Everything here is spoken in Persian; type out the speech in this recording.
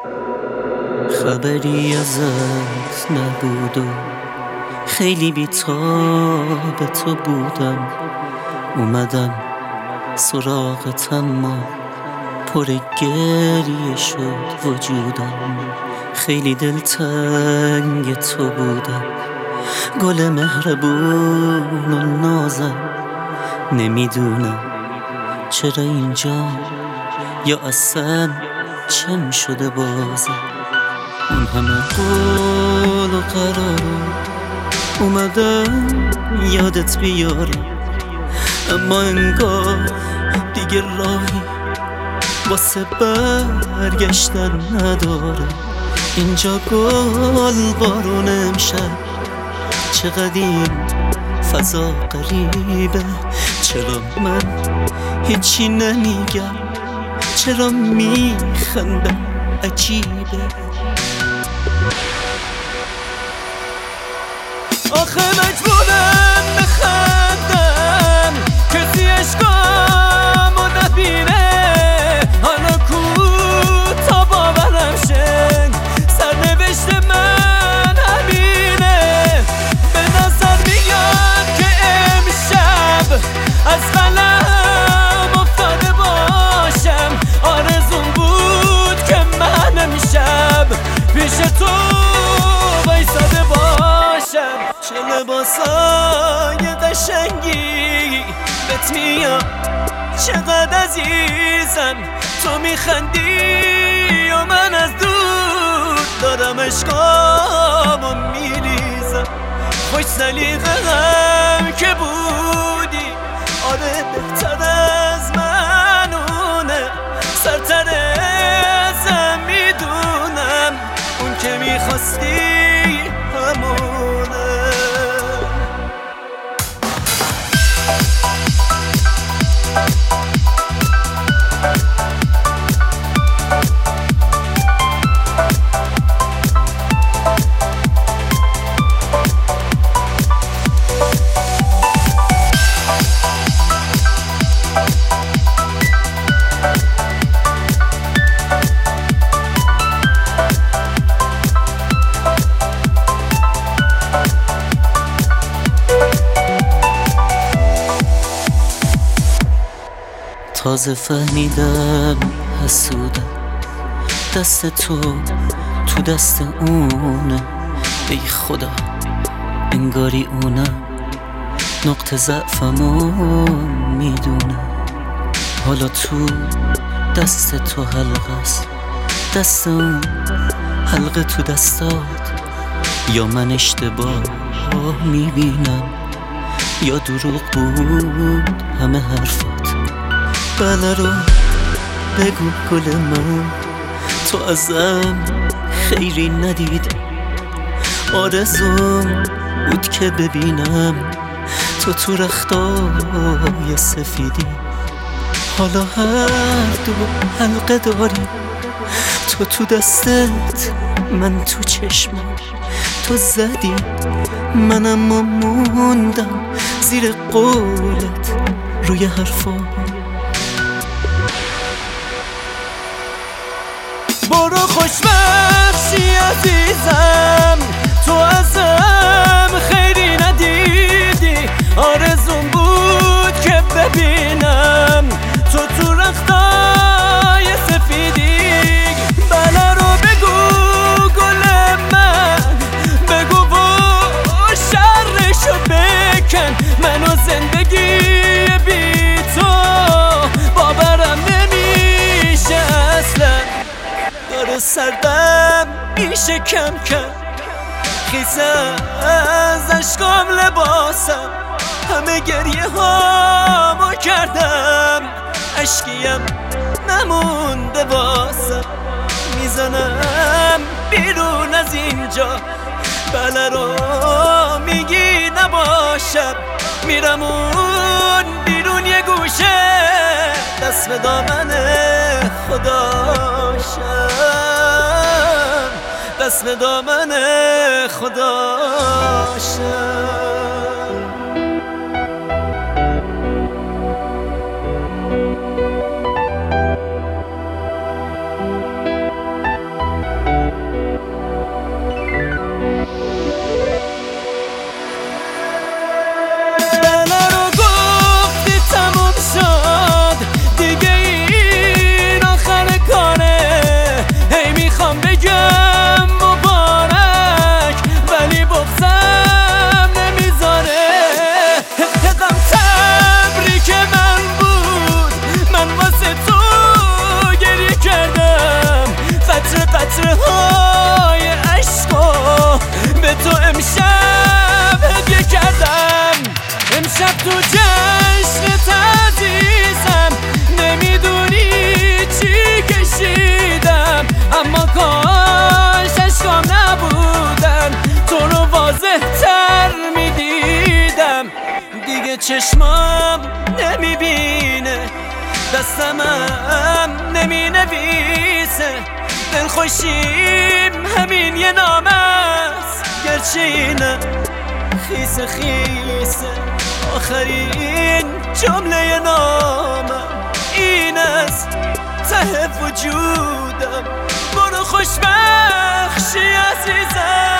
خبری ازت نبود و خیلی بی‌تاب تو بودم. اومدم سراغت اما پر گریه شد وجودم. خیلی دلتنگ تو بودم، گل مهربون و نازم. نمیدونم چرا اینجا یا اصلا چم شده بازم. اون همه قول و قرارو اومدم یادت بیارم، اما انگار دیگه راهی واسه برگشتن نداره. اینجا گل بارون امشب، چقدر این فضا غریبه. چرا من هیچی نمیگم، چرا میخندم عجیبه. آخه مجبورم بخندم کسی عشقامو نبینه. حالا کو تا باورم شه سرنوشت من همینه. به نظر میاد که امشب از قلم افتاده باشم. آرزوم بود که من امشب پیش تو وایساده باشم. چه لباسای قشنگی بهت میاد، چقدر عزیزم تو میخندی و من از دور دارم عشقامو میریزم. خوش سلیقه هم که بودی، آره بهتر از منونه. سرتر ازم میدونم اون که میخواستی همونه. تازه فهمیدم حسودم، دست تو دست اونه. ای خدا انگاری اونم نقطه ضعفمو میدونه. حالا تو دست تو حلقه است، دست اون حلقه تو دستات. یا من اشتباه میبینم یا دروغ بود همه حرفات. بله رو بگو گل من، تو ازم خیری ندیدی. آرزوم بود که ببینم تو رختای سفیدی. حالا هر دو حلقه داری، تو دستت من تو چشمم. تو زدی منم موندم زیر قولت روی حرفام. برو خوشبخشی عزیزم، تو ازم خیری ندیدی. آرزوم بود که ببینم تو رختای سفیدی. بله رو بگو گل من، بگو و شرشو بکن. منو زندگی بی تو باورم نمیشه اصلا. داره سردم میشه کم کم، خیزه از عشقام لباسم. همه گریه هامو کردم، عشقیم نمونده واسم. میزنم بیرون از اینجا، بله رو میگی نباشم. میرم اون بیرون یه گوشه، دست به دامن خداشم، دست به دامن خداشم. قطره های عشقا به تو امشب هدیه کردم. امشب تو جشنت عزیزم، نمیدونی چی کشیدم، اما کاش عشقام نبودن تو رو واضح تر میدیدم. دیگه چشمام نمیبینه، دستمم نمی نویسه، دلخوشیم همین یه نام است، گرچه اینم خیسه خیسه. آخرین جمله نامم این است ته وجودم، برو خوشبخشی عزیزم.